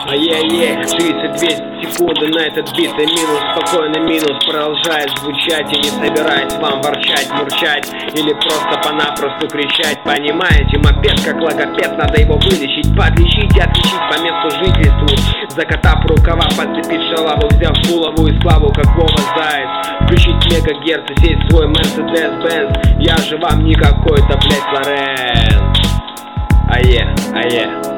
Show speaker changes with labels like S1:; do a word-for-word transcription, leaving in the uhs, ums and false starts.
S1: Ае-е, тридцать две секунды на этот бит и минус, спокойно минус продолжает звучать. И не собираюсь вам ворчать, мурчать или просто-понапросту кричать. Понимаете, мопед как логопед, надо его вылечить, подлечить и отличить по месту жительству. Закатав рукава, подцепить шалаву, взяв булаву и славу, как Вова Заяц. Включить мегагерц и сесть в свой Mercedes-Benz. Я же вам не какой-то, блять, Лоренц. Ае, ае.